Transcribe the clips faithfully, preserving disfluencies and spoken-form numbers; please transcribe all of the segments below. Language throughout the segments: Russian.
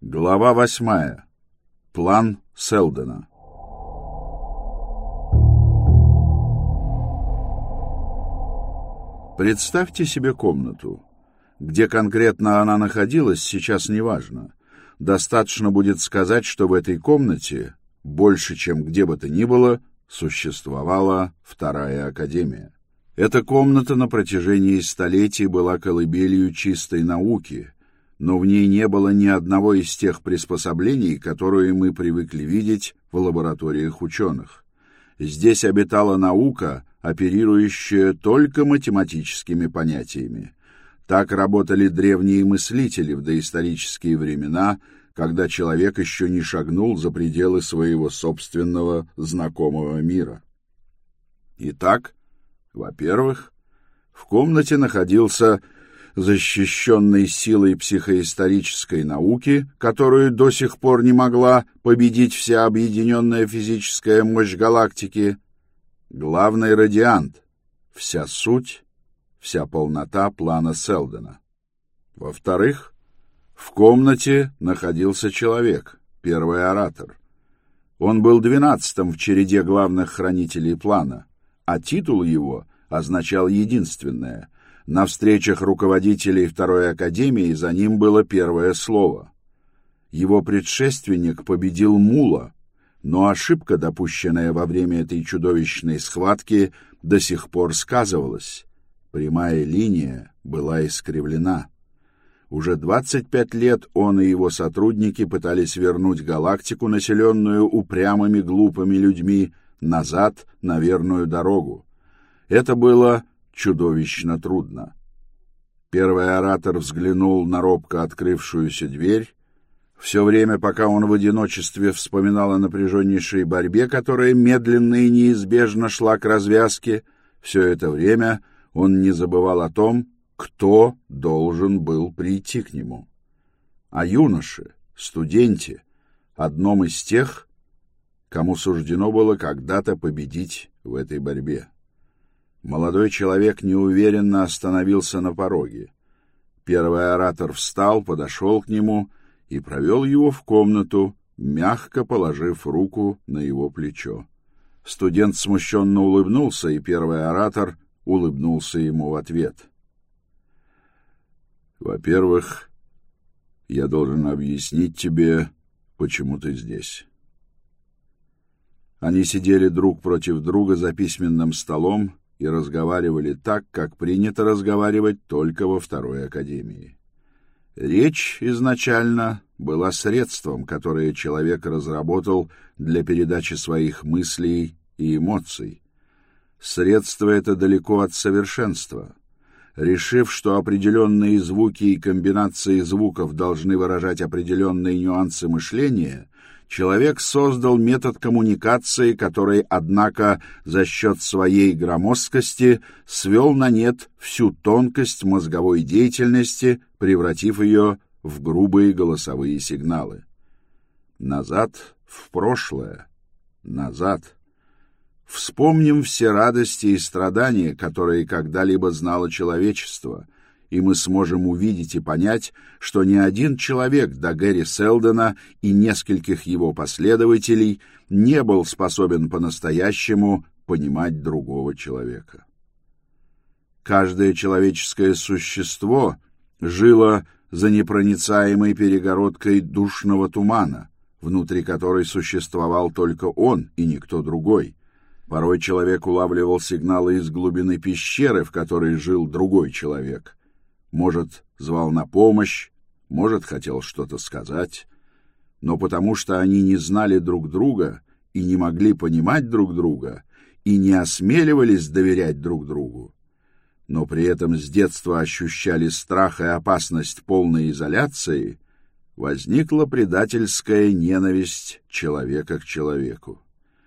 Глава восьмая. План Селдона. Представьте себе комнату. Где конкретно она находилась, сейчас не важно. Достаточно будет сказать, что в этой комнате, больше, чем где бы то ни было, существовала Вторая Академия. Эта комната на протяжении столетий была колыбелью чистой науки, но в ней не было ни одного из тех приспособлений, которые мы привыкли видеть в лабораториях ученых. Здесь обитала наука, оперирующая только математическими понятиями. Так работали древние мыслители в доисторические времена, когда человек еще не шагнул за пределы своего собственного знакомого мира. Итак, во-первых, в комнате находился защищенный силой психоисторической науки, которую до сих пор не могла победить вся объединенная физическая мощь галактики, главный радиант, вся суть, вся полнота плана Селдона. Во-вторых, в комнате находился человек, первый оратор. Он был двенадцатым в череде главных хранителей плана, а титул его означал единственное. На встречах руководителей Второй Академии за ним было первое слово. Его предшественник победил Мула, но ошибка, допущенная во время этой чудовищной схватки, до сих пор сказывалась. Прямая линия была искривлена. Уже двадцать пять лет он и его сотрудники пытались вернуть галактику, населенную упрямыми глупыми людьми, назад на верную дорогу. Это было чудовищно трудно. Первый оратор взглянул на робко открывшуюся дверь. Все время, пока он в одиночестве вспоминал о напряженнейшей борьбе, которая медленно и неизбежно шла к развязке, все это время он не забывал о том, кто должен был прийти к нему. О юноше, студенте, одном из тех, кому суждено было когда-то победить в этой борьбе. Молодой человек неуверенно остановился на пороге. Первый оратор встал, подошел к нему и провел его в комнату, мягко положив руку на его плечо. Студент смущенно улыбнулся, и первый оратор улыбнулся ему в ответ. «Во-первых, я должен объяснить тебе, почему ты здесь». Они сидели друг против друга за письменным столом и разговаривали так, как принято разговаривать только во Второй Академии. Речь изначально была средством, которое человек разработал для передачи своих мыслей и эмоций. Средство это далеко от совершенства. Решив, что определенные звуки и комбинации звуков должны выражать определенные нюансы мышления, человек создал метод коммуникации, который, однако, за счет своей громоздкости свел на нет всю тонкость мозговой деятельности, превратив ее в грубые голосовые сигналы. Назад в прошлое. Назад. Вспомним все радости и страдания, которые когда-либо знало человечество, и мы сможем увидеть и понять, что ни один человек до Гэри Селдона и нескольких его последователей не был способен по-настоящему понимать другого человека. Каждое человеческое существо жило за непроницаемой перегородкой душного тумана, внутри которой существовал только он и никто другой. Порой человек улавливал сигналы из глубины пещеры, в которой жил другой человек. Может, звал на помощь, может, хотел что-то сказать, но потому что они не знали друг друга и не могли понимать друг друга и не осмеливались доверять друг другу, но при этом с детства ощущали страх и опасность полной изоляции, возникла предательская ненависть человека к человеку.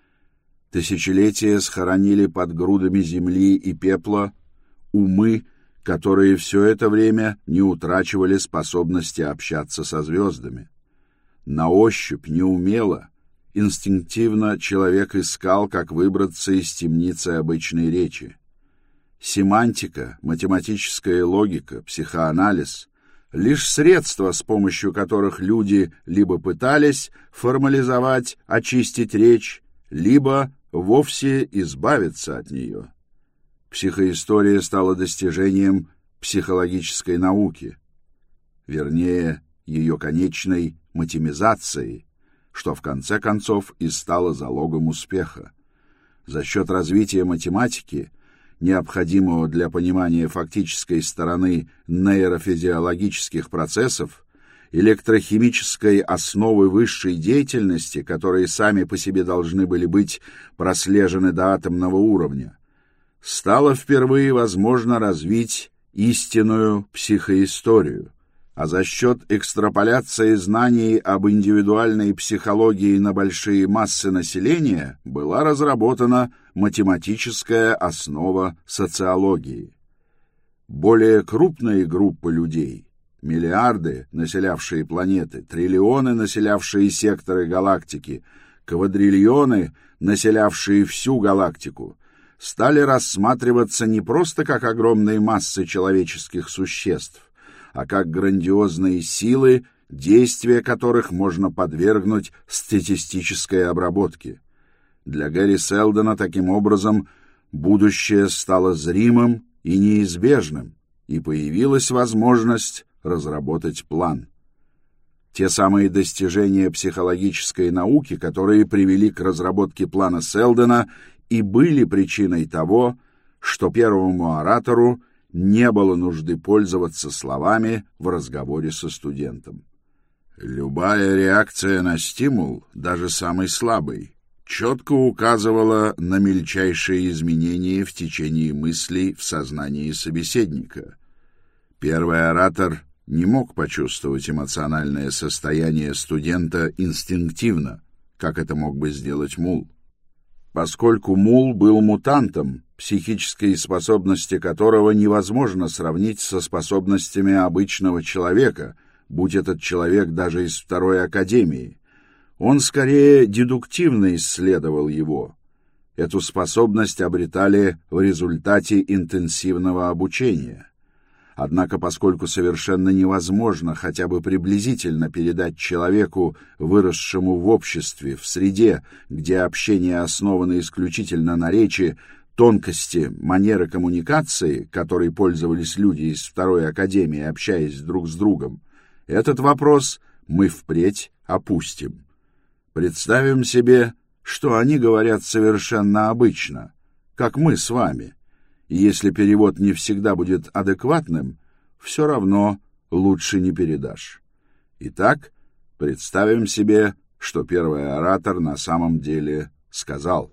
Тысячелетия схоронили под грудами земли и пепла умы, которые все это время не утрачивали способности общаться со звездами. На ощупь, неумело, инстинктивно человек искал, как выбраться из темницы обычной речи. Семантика, математическая логика, психоанализ лишь средства, с помощью которых люди либо пытались формализовать, очистить речь, либо вовсе избавиться от нее. Психоистория стала достижением психологической науки, вернее, ее конечной матемизацией, что в конце концов и стало залогом успеха. За счет развития математики, необходимого для понимания фактической стороны нейрофизиологических процессов, электрохимической основы высшей деятельности, которые сами по себе должны были быть прослежены до атомного уровня, стало впервые возможно развить истинную психоисторию, а за счет экстраполяции знаний об индивидуальной психологии на большие массы населения была разработана математическая основа социологии. Более крупные группы людей, миллиарды, населявшие планеты, триллионы, населявшие секторы галактики, квадриллионы, населявшие всю галактику, стали рассматриваться не просто как огромные массы человеческих существ, а как грандиозные силы, действия которых можно подвергнуть статистической обработке. Для Гэри Селдона таким образом будущее стало зримым и неизбежным, и появилась возможность разработать план. Те самые достижения психологической науки, которые привели к разработке плана Селдона, и были причиной того, что первому оратору не было нужды пользоваться словами в разговоре со студентом. Любая реакция на стимул, даже самый слабый, четко указывала на мельчайшие изменения в течение мыслей в сознании собеседника. Первый оратор не мог почувствовать эмоциональное состояние студента инстинктивно, как это мог бы сделать мул. Поскольку мул был мутантом, психические способности которого невозможно сравнить со способностями обычного человека, будь этот человек даже из второй академии, он скорее дедуктивно исследовал его. Эту способность обретали в результате интенсивного обучения. Однако, поскольку совершенно невозможно хотя бы приблизительно передать человеку, выросшему в обществе, в среде, где общение основано исключительно на речи, тонкости манеры коммуникации, которой пользовались люди из второй академии, общаясь друг с другом, этот вопрос мы впредь опустим. Представим себе, что они говорят совершенно обычно, как мы с вами. И если перевод не всегда будет адекватным, все равно лучше не передашь. Итак, представим себе, что первый оратор на самом деле сказал: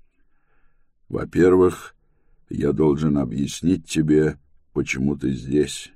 «Во-первых, я должен объяснить тебе, почему ты здесь».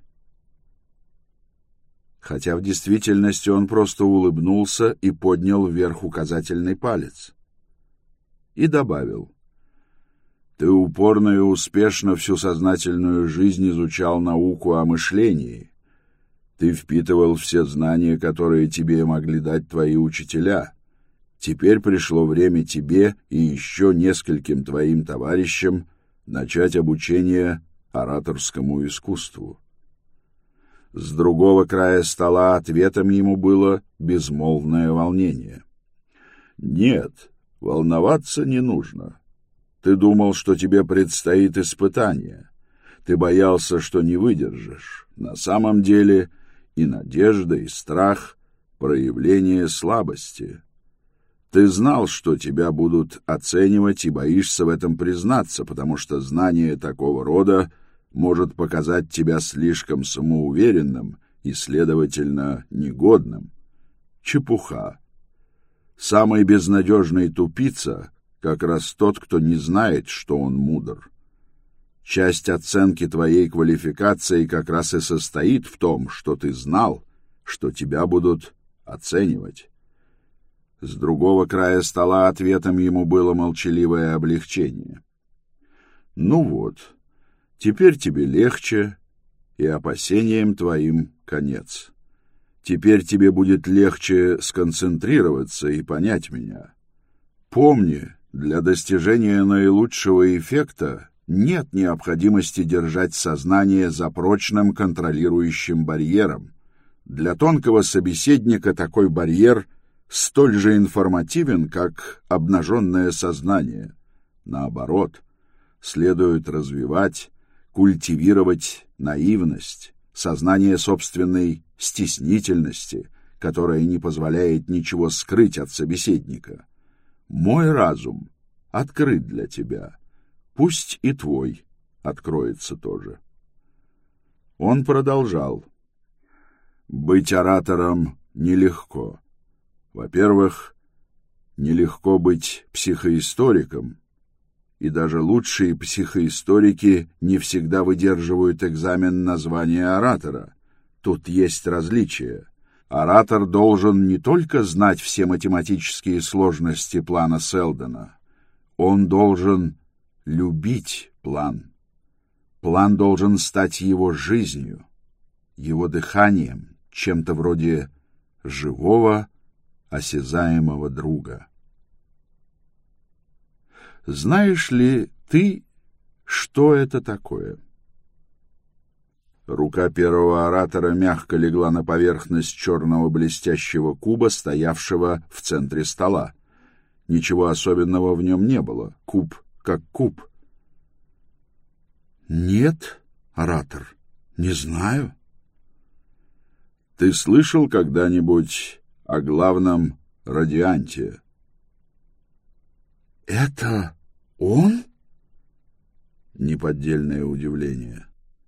Хотя в действительности он просто улыбнулся и поднял вверх указательный палец. И добавил: «Ты упорно и успешно всю сознательную жизнь изучал науку о мышлении. Ты впитывал все знания, которые тебе могли дать твои учителя. Теперь пришло время тебе и еще нескольким твоим товарищам начать обучение ораторскому искусству». С другого края стола ответом ему было безмолвное волнение. «Нет, волноваться не нужно. Ты думал, что тебе предстоит испытание. Ты боялся, что не выдержишь. На самом деле и надежда, и страх — проявление слабости. Ты знал, что тебя будут оценивать, и боишься в этом признаться, потому что знание такого рода может показать тебя слишком самоуверенным и, следовательно, негодным. Чепуха. Самый безнадежный тупица — как раз тот, кто не знает, что он мудр. Часть оценки твоей квалификации как раз и состоит в том, что ты знал, что тебя будут оценивать». С другого края стола ответом ему было молчаливое облегчение. «Ну вот, теперь тебе легче, и опасениям твоим конец. Теперь тебе будет легче сконцентрироваться и понять меня. Помни, для достижения наилучшего эффекта нет необходимости держать сознание за прочным контролирующим барьером. Для тонкого собеседника такой барьер столь же информативен, как обнаженное сознание. Наоборот, следует развивать, культивировать наивность, сознание собственной стеснительности, которое не позволяет ничего скрыть от собеседника. Мой разум открыт для тебя. Пусть и твой откроется тоже. Он продолжал. Быть оратором нелегко. Во-первых, нелегко быть психоисториком, и даже лучшие психоисторики не всегда выдерживают экзамен на звание оратора. Тут есть различия. Оратор должен не только знать все математические сложности плана Селдона, он должен любить план. План должен стать его жизнью, его дыханием, чем-то вроде живого, осязаемого друга. Знаешь ли ты, что это такое? Рука первого оратора мягко легла на поверхность черного блестящего куба, стоявшего в центре стола. Ничего особенного в нем не было. Куб как куб. Нет, оратор, не знаю. Ты слышал когда-нибудь о главном радианте? Это он? Неподдельное удивление.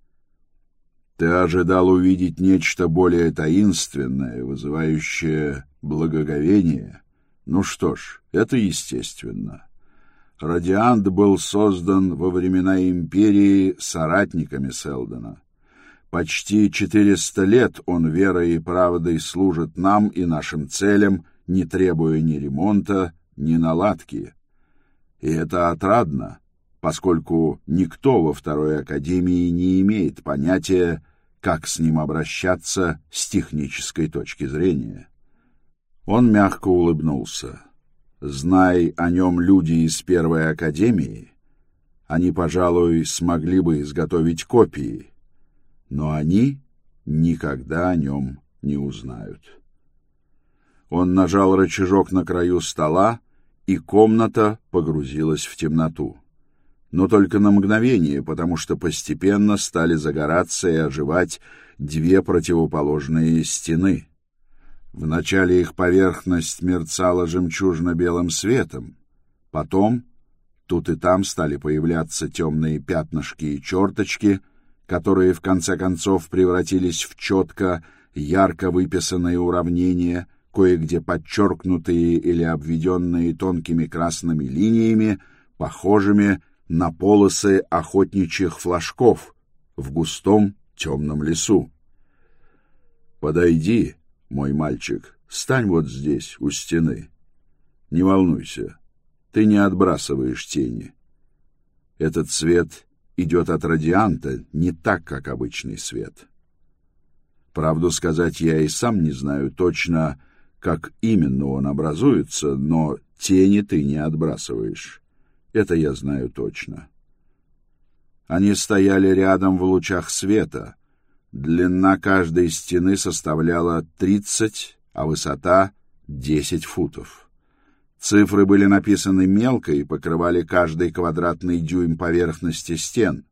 Ты ожидал увидеть нечто более таинственное, вызывающее благоговение? Ну что ж, это естественно. Радиант был создан во времена империи соратниками Селдона. Почти четыреста лет он верой и правдой служит нам и нашим целям, не требуя ни ремонта, ни наладки. И это отрадно, поскольку никто во Второй Академии не имеет понятия, как с ним обращаться с технической точки зрения. Он мягко улыбнулся. Знай о нем люди из Первой Академии, они, пожалуй, смогли бы изготовить копии, но они никогда о нем не узнают. Он нажал рычажок на краю стола, и комната погрузилась в темноту. Но только на мгновение, потому что постепенно стали загораться и оживать две противоположные стены. Вначале их поверхность мерцала жемчужно-белым светом, потом тут и там стали появляться темные пятнышки и черточки, которые в конце концов превратились в четко, ярко выписанные уравнения, кое-где подчеркнутые или обведенные тонкими красными линиями, похожими на полосы охотничьих флажков в густом темном лесу. «Подойди, мой мальчик, стань вот здесь, у стены. Не волнуйся, ты не отбрасываешь тени. Этот свет идет от радианта не так, как обычный свет. Правду сказать, я и сам не знаю точно, как именно он образуется, но тени ты не отбрасываешь. Это я знаю точно». Они стояли рядом в лучах света. Длина каждой стены составляла тридцать, а высота — десять футов. Цифры были написаны мелко и покрывали каждый квадратный дюйм поверхности стен.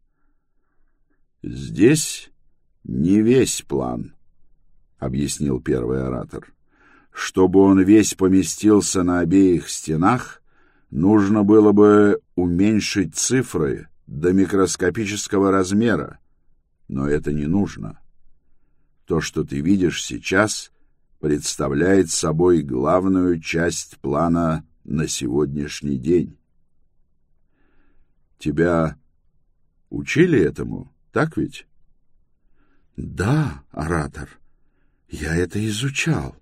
«Здесь не весь план», — объяснил первый оратор. «Чтобы он весь поместился на обеих стенах, нужно было бы уменьшить цифры до микроскопического размера, но это не нужно. То, что ты видишь сейчас, представляет собой главную часть плана на сегодняшний день. Тебя учили этому, так ведь?» «Да, оратор, я это изучал».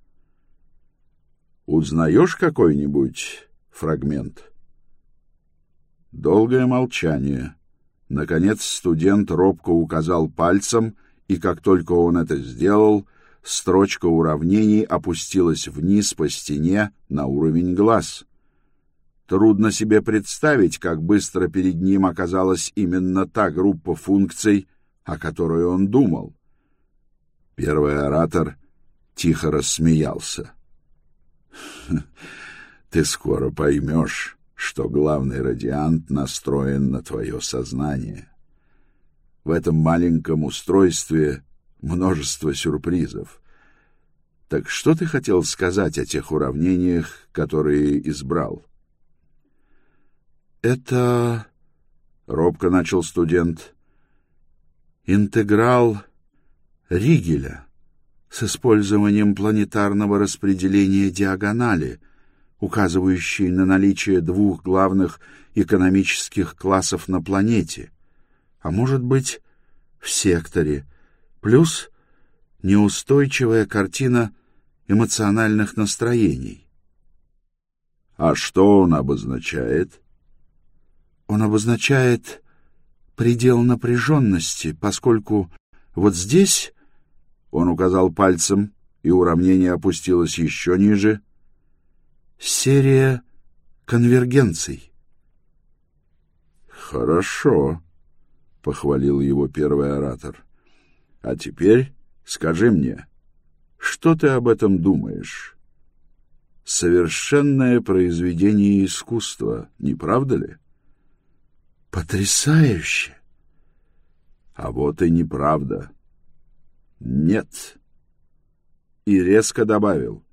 «Узнаешь какой-нибудь фрагмент?» Долгое молчание. Наконец студент робко указал пальцем, и как только он это сделал, строчка уравнений опустилась вниз по стене на уровень глаз. Трудно себе представить, как быстро перед ним оказалась именно та группа функций, о которой он думал. Первый оратор тихо рассмеялся. «Ты скоро поймешь, что главный радиант настроен на твое сознание. В этом маленьком устройстве множество сюрпризов. Так что ты хотел сказать о тех уравнениях, которые избрал?» «Это...» — робко начал студент. «Интеграл Ригеля с использованием планетарного распределения диагонали, указывающей на наличие двух главных экономических классов на планете, а может быть, в секторе, плюс неустойчивая картина эмоциональных настроений». «А что он обозначает?» «Он обозначает предел напряженности, поскольку вот здесь...» Он указал пальцем, и уравнение опустилось еще ниже. «Серия конвергенций». «Хорошо», — похвалил его первый оратор. «А теперь скажи мне, что ты об этом думаешь? Совершенное произведение искусства, не правда ли?» «Потрясающе!» «А вот и неправда. Нет». И резко добавил: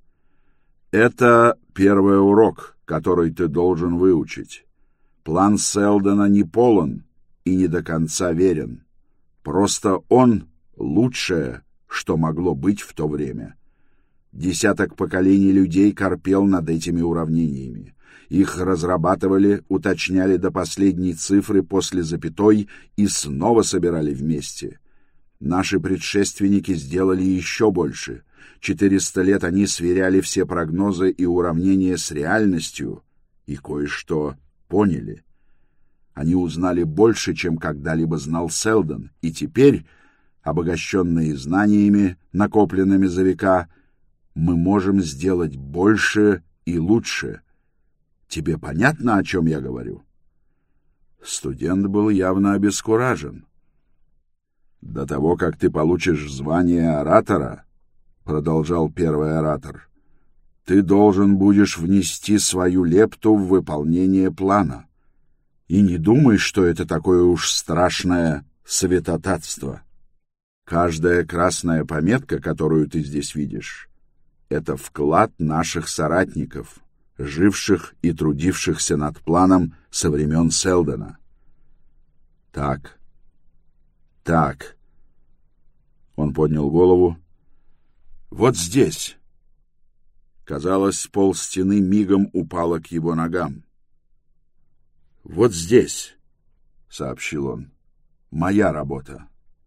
«Это первый урок, который ты должен выучить. План Селдона не полон и не до конца верен. Просто он лучшее, что могло быть в то время. Десяток поколений людей корпел над этими уравнениями. Их разрабатывали, уточняли до последней цифры после запятой и снова собирали вместе. Наши предшественники сделали еще больше. Четыреста лет они сверяли все прогнозы и уравнения с реальностью и кое-что поняли. Они узнали больше, чем когда-либо знал Селдон, и теперь, обогащенные знаниями, накопленными за века, мы можем сделать больше и лучше. Тебе понятно, о чем я говорю?» Студент был явно обескуражен. «До того, как ты получишь звание оратора, — продолжал первый оратор, — ты должен будешь внести свою лепту в выполнение плана. И не думай, что это такое уж страшное святотатство. Каждая красная пометка, которую ты здесь видишь, — это вклад наших соратников, живших и трудившихся над планом со времен Селдона. Так, так. Он поднял голову. Вот здесь. Казалось, пол стены мигом упало к его ногам. Вот здесь, сообщил он, моя работа.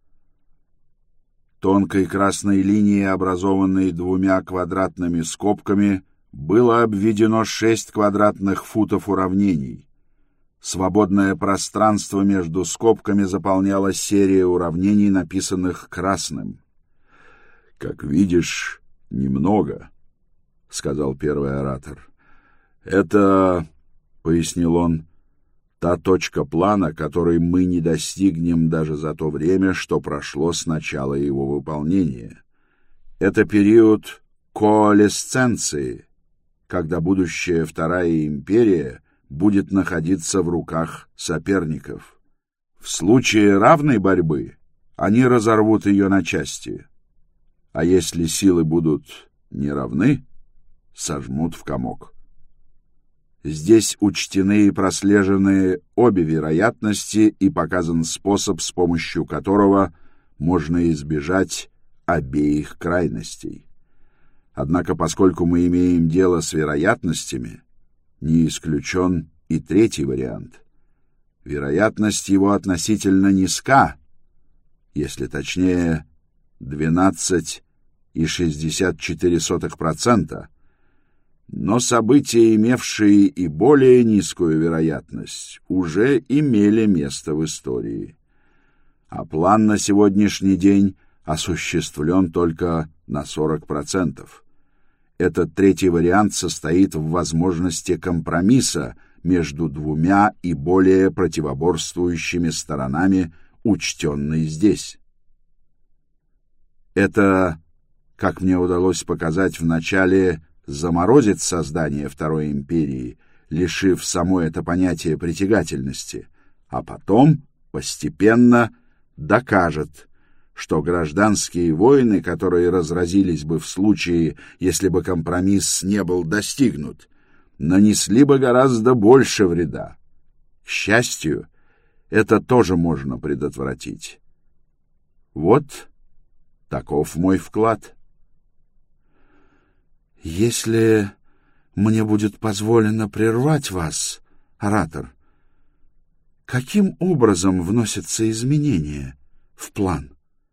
Тонкой красной линией, образованной двумя квадратными скобками, было обведено шесть квадратных футов уравнений. Свободное пространство между скобками заполняла серия уравнений, написанных красным. «Как видишь, немного», — сказал первый оратор. «Это, — пояснил он, — та точка плана, которой мы не достигнем даже за то время, что прошло с начала его выполнения. Это период коалесценции, когда будущая Вторая империя будет находиться в руках соперников. В случае равной борьбы они разорвут ее на части, а если силы будут неравны, сожмут в комок. Здесь учтены и прослежены обе вероятности и показан способ, с помощью которого можно избежать обеих крайностей. Однако, поскольку мы имеем дело с вероятностями, не исключен и третий вариант. Вероятность его относительно низка, если точнее, двенадцать целых шестьдесят четыре сотых процента, но события, имевшие и более низкую вероятность, уже имели место в истории. А план на сегодняшний день осуществлен только на сорок процентов. Этот третий вариант состоит в возможности компромисса между двумя и более противоборствующими сторонами, учтенной здесь. Это, как мне удалось показать вначале, заморозит создание Второй империи, лишив само это понятие притягательности, а потом постепенно докажет, что гражданские войны, которые разразились бы в случае, если бы компромисс не был достигнут, нанесли бы гораздо больше вреда. К счастью, это тоже можно предотвратить. Вот таков мой вклад. Если мне будет позволено прервать вас, оратор, каким образом вносятся изменения в план?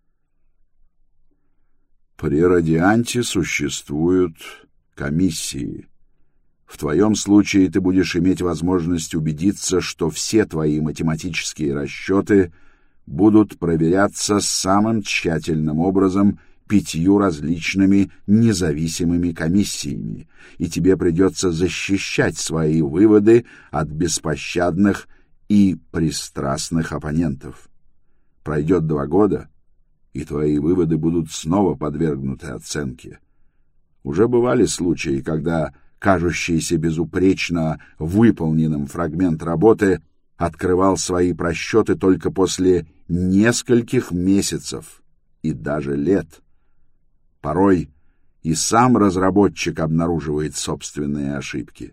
При радианте существуют комиссии. В твоем случае ты будешь иметь возможность убедиться, что все твои математические расчеты будут проверяться самым тщательным образом пятью различными независимыми комиссиями, и тебе придется защищать свои выводы от беспощадных и пристрастных оппонентов. Пройдет два года, и твои выводы будут снова подвергнуты оценке. Уже бывали случаи, когда кажущийся безупречно выполненным фрагмент работы открывал свои просчеты только после нескольких месяцев и даже лет. Порой и сам разработчик обнаруживает собственные ошибки.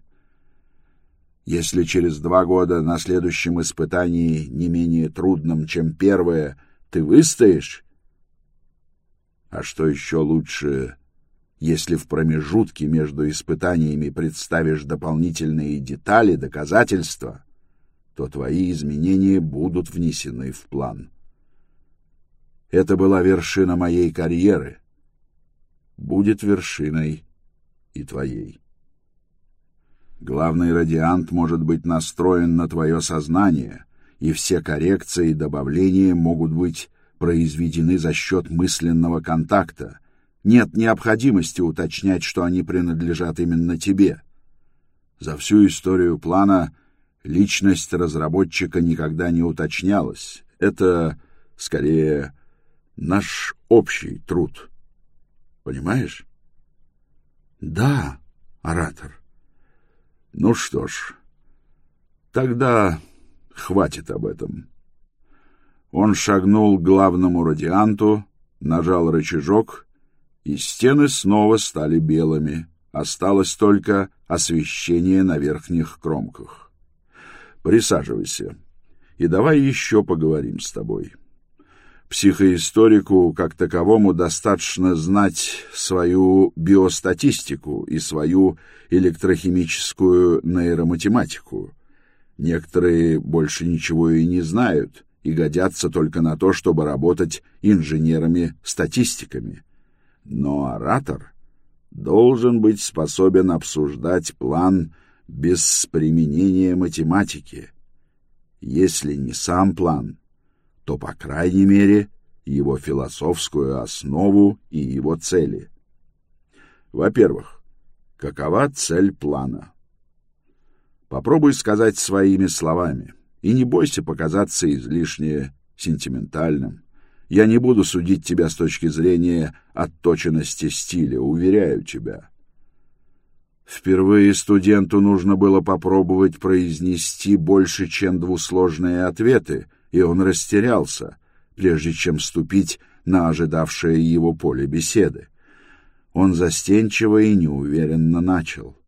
Если через два года на следующем испытании, не менее трудном, чем первое, ты выстоишь, а что еще лучше, если в промежутке между испытаниями представишь дополнительные детали, доказательства, то твои изменения будут внесены в план. Это была вершина моей карьеры. Будет вершиной и твоей. Главный радиант может быть настроен на твое сознание, и все коррекции и добавления могут быть произведены за счет мысленного контакта. Нет необходимости уточнять, что они принадлежат именно тебе. За всю историю плана личность разработчика никогда не уточнялась. Это, скорее, наш общий труд. Понимаешь? Да, оратор. Ну что ж, тогда хватит об этом. Он шагнул к главному радианту, нажал рычажок, и стены снова стали белыми. Осталось только освещение на верхних кромках. Присаживайся, и давай еще поговорим с тобой. Психоисторику как таковому достаточно знать свою биостатистику и свою электрохимическую нейроматематику. Некоторые больше ничего и не знают, и годятся только на то, чтобы работать инженерами-статистиками. Но оратор должен быть способен обсуждать план без применения математики. Если не сам план, то, по крайней мере, его философскую основу и его цели. Во-первых, какова цель плана? Попробуй сказать своими словами, и не бойся показаться излишне сентиментальным. Я не буду судить тебя с точки зрения отточенности стиля, уверяю тебя. Впервые студенту нужно было попробовать произнести больше, чем двусложные ответы, и он растерялся, прежде чем вступить на ожидавшее его поле беседы. Он застенчиво и неуверенно начал.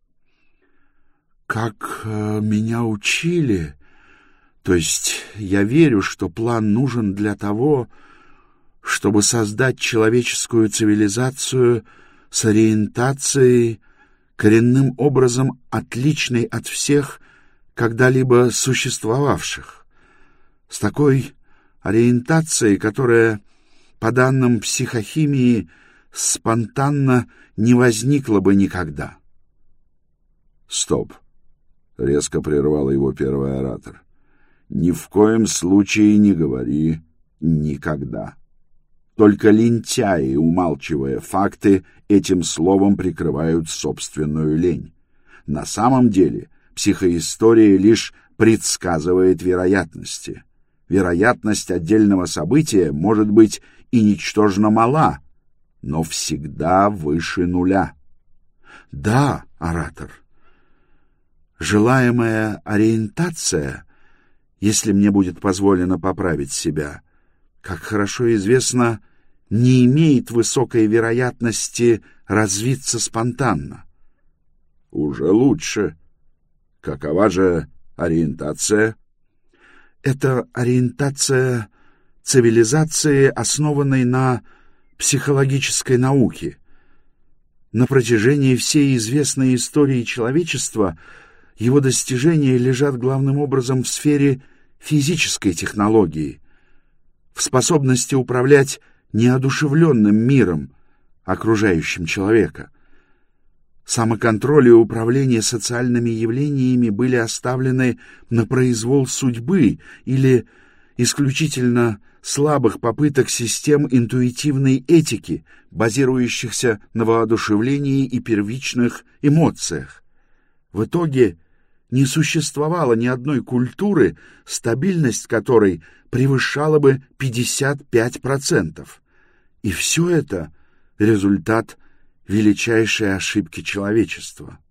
«Как э, меня учили, то есть я верю, что план нужен для того, чтобы создать человеческую цивилизацию с ориентацией, коренным образом отличной от всех когда-либо существовавших, с такой ориентацией, которая, по данным психохимии, спонтанно не возникла бы никогда». «Стоп!» — резко прервал его первый оратор. «Ни в коем случае не говори «никогда». Только лентяи, умалчивая факты, этим словом прикрывают собственную лень. На самом деле психоистория лишь предсказывает вероятности. Вероятность отдельного события может быть и ничтожно мала, но всегда выше нуля. Да, оратор. Желаемая ориентация, если мне будет позволено поправить себя, как хорошо известно, не имеет высокой вероятности развиться спонтанно. Уже лучше. Какова же ориентация? Это ориентация цивилизации, основанной на психологической науке. На протяжении всей известной истории человечества его достижения лежат главным образом в сфере физической технологии, в способности управлять неодушевленным миром, окружающим человека. Самоконтроль и управление социальными явлениями были оставлены на произвол судьбы или исключительно слабых попыток систем интуитивной этики, базирующихся на воодушевлении и первичных эмоциях. В итоге не существовало ни одной культуры, стабильность которой превышала бы пятьдесят пять процентов. И все это — результат величайшей ошибки человечества.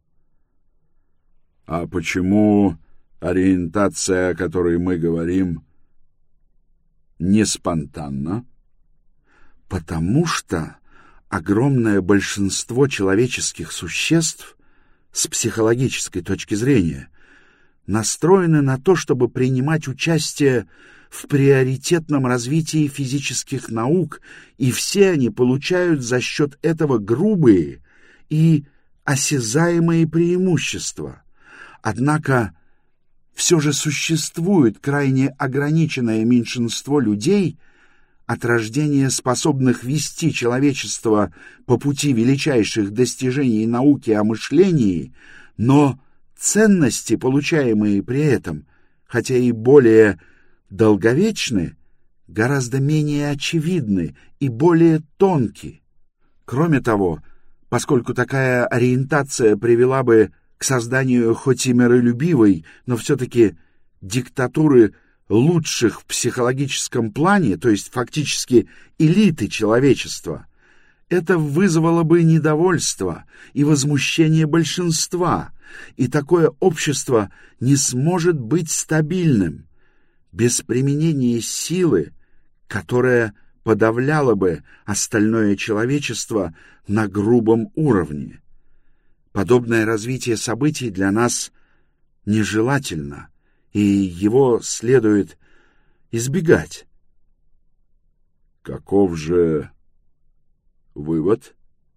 А почему ориентация, о которой мы говорим, не спонтанна? Потому что огромное большинство человеческих существ с психологической точки зрения настроены на то, чтобы принимать участие в приоритетном развитии физических наук, и все они получают за счет этого грубые и осязаемые преимущества. Однако все же существует крайне ограниченное меньшинство людей, от рождения способных вести человечество по пути величайших достижений науки о мышлении, но ценности, получаемые при этом, хотя и более долговечны, гораздо менее очевидны и более тонки. Кроме того, поскольку такая ориентация привела бы к созданию хоть и миролюбивой, но все-таки диктатуры лучших в психологическом плане, то есть фактически элиты человечества, это вызвало бы недовольство и возмущение большинства, и такое общество не сможет быть стабильным без применения силы, которая подавляла бы остальное человечество на грубом уровне. Подобное развитие событий для нас нежелательно, и его следует избегать. Каков же вывод?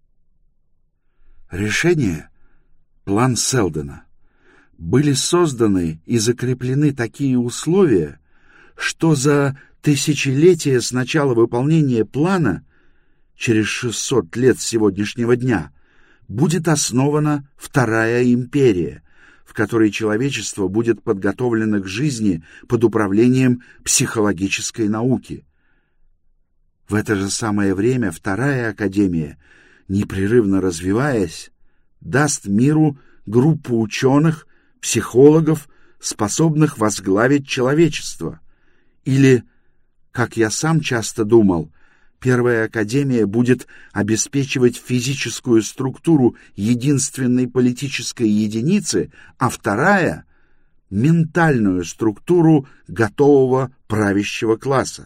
Решение — план Селдона. Были созданы и закреплены такие условия, что за тысячелетия с начала выполнения плана, через шестьсот лет с сегодняшнего дня, будет основана Вторая империя, в которой человечество будет подготовлено к жизни под управлением психологической науки. В это же самое время Вторая академия, непрерывно развиваясь, даст миру группу ученых, психологов, способных возглавить человечество. Или, как я сам часто думал, Первая академия будет обеспечивать физическую структуру единственной политической единицы, а вторая — ментальную структуру готового правящего класса.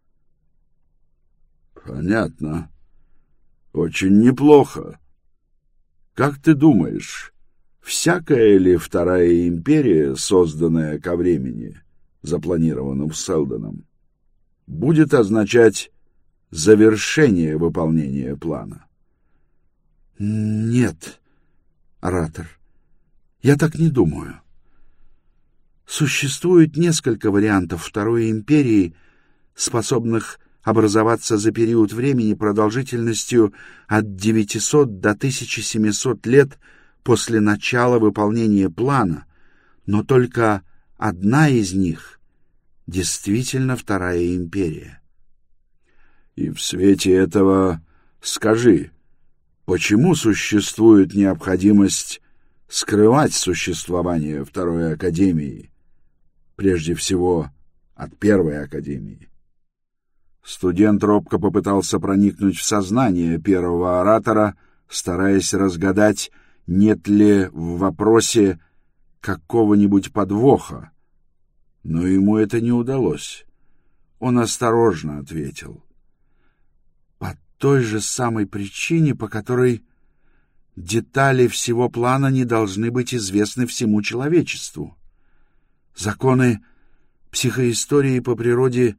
Понятно. Очень неплохо. Как ты думаешь, всякая ли Вторая империя, созданная ко времени, запланированным Селдоном, будет означать завершение выполнения плана? Нет, оратор, я так не думаю. Существует несколько вариантов Второй империи, способных образоваться за период времени продолжительностью от девятисот до тысячи семисот лет после начала выполнения плана, но только одна из них действительно Вторая империя. И в свете этого скажи, почему существует необходимость скрывать существование Второй Академии, прежде всего от Первой Академии. Студент робко попытался проникнуть в сознание первого оратора, стараясь разгадать, нет ли в вопросе какого-нибудь подвоха, но ему это не удалось. Он осторожно ответил: «По той же самой причине, по которой детали всего плана не должны быть известны всему человечеству. Законы психоистории по природе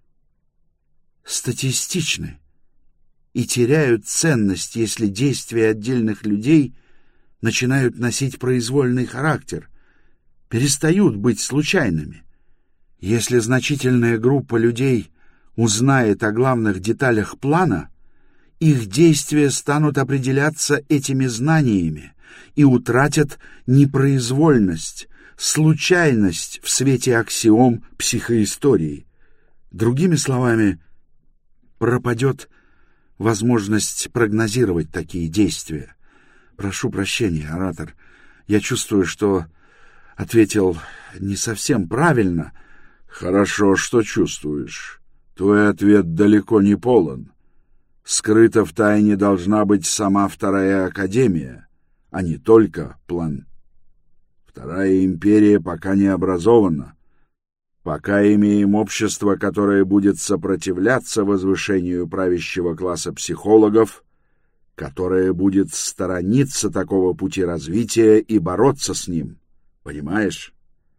статистичны и теряют ценность, если действия отдельных людей начинают носить произвольный характер, перестают быть случайными. Если значительная группа людей узнает о главных деталях плана, их действия станут определяться этими знаниями и утратят непроизвольность, случайность в свете аксиом психоистории. Другими словами, пропадет возможность прогнозировать такие действия. Прошу прощения, оратор. Я чувствую, что ответил не совсем правильно. Хорошо, что чувствуешь. Твой ответ далеко не полон. Скрыта в тайне должна быть сама Вторая Академия, а не только план. Вторая империя пока не образована. Пока имеем общество, которое будет сопротивляться возвышению правящего класса психологов, которое будет сторониться такого пути развития и бороться с ним. Понимаешь?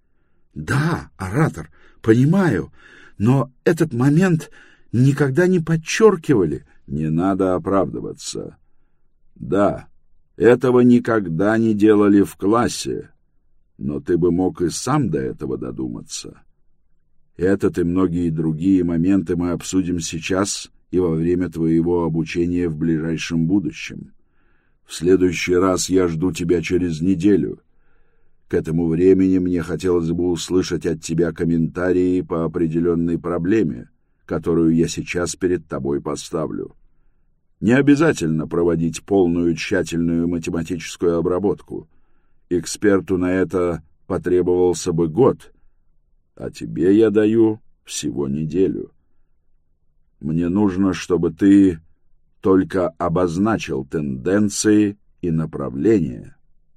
Да, оратор, понимаю, но этот момент никогда не подчеркивали. Не надо оправдываться. Да, этого никогда не делали в классе, но ты бы мог и сам до этого додуматься. Этот и многие другие моменты мы обсудим сейчас и во время твоего обучения в ближайшем будущем. В следующий раз я жду тебя через неделю. К этому времени мне хотелось бы услышать от тебя комментарии по определенной проблеме, которую я сейчас перед тобой поставлю. Не обязательно проводить полную тщательную математическую обработку. Эксперту на это потребовался бы год, а тебе я даю всего неделю. Мне нужно, чтобы ты только обозначил тенденции и направления».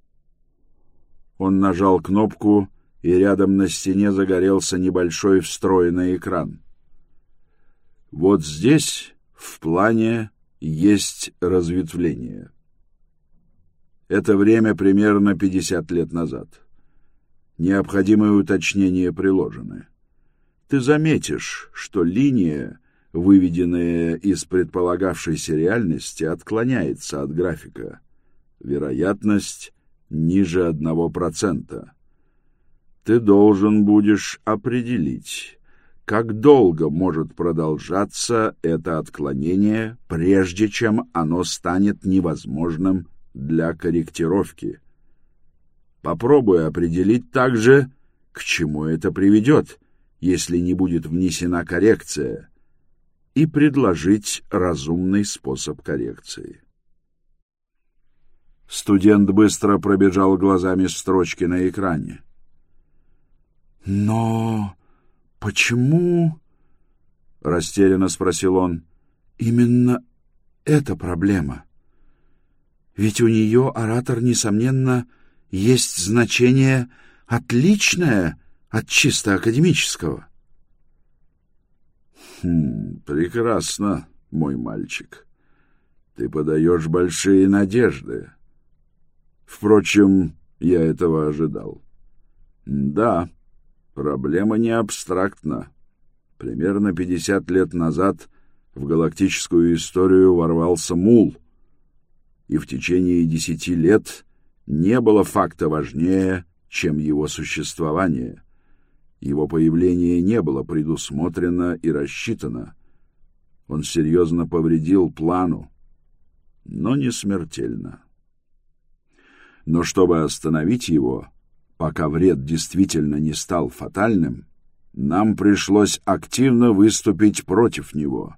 Он нажал кнопку, и рядом на стене загорелся небольшой встроенный экран. Вот здесь, в плане, есть разветвление. Это время примерно пятьдесят лет назад. Необходимые уточнения приложены. Ты заметишь, что линия, выведенная из предполагавшейся реальности, отклоняется от графика. Вероятность ниже одного процента. Ты должен будешь определить, как долго может продолжаться это отклонение, прежде чем оно станет невозможным для корректировки. Попробуй определить также, к чему это приведет, если не будет внесена коррекция, и предложить разумный способ коррекции. Студент быстро пробежал глазами строчки на экране. «Но почему, — растерянно спросил он, — именно эта проблема? Ведь у нее, оратор, несомненно, есть значение отличное от чисто академического». «Хм, прекрасно, мой мальчик. Ты подаешь большие надежды. Впрочем, я этого ожидал. Да, проблема не абстрактна. Примерно пятьдесят лет назад в галактическую историю ворвался мул, и в течение десяти лет не было факта важнее, чем его существование. Его появление не было предусмотрено и рассчитано. Он серьезно повредил плану, но не смертельно. Но чтобы остановить его, пока вред действительно не стал фатальным, нам пришлось активно выступить против него.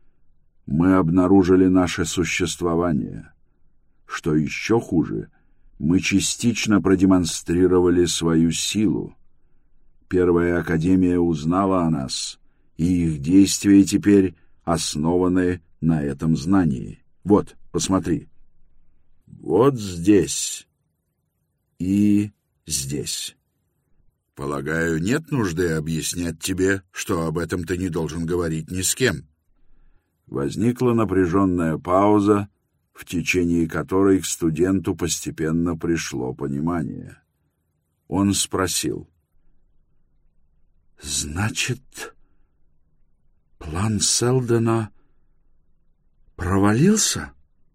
Мы обнаружили наше существование. Что еще хуже, Мы частично продемонстрировали свою силу. Первая Академия узнала о нас, и их действия теперь основаны на этом знании. Вот, посмотри. Вот здесь и здесь. Полагаю, нет нужды объяснять тебе, что об этом ты не должен говорить ни с кем. Возникла напряженная пауза, в течение которой к студенту постепенно пришло понимание. Он спросил. «Значит, план Селдона провалился?»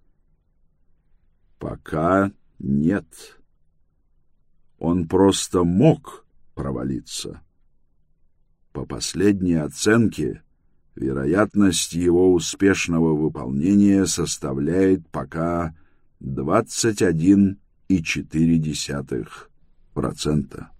«Пока нет. Он просто мог провалиться. По последней оценке, вероятность его успешного выполнения составляет пока двадцать один и четыре десятых процента.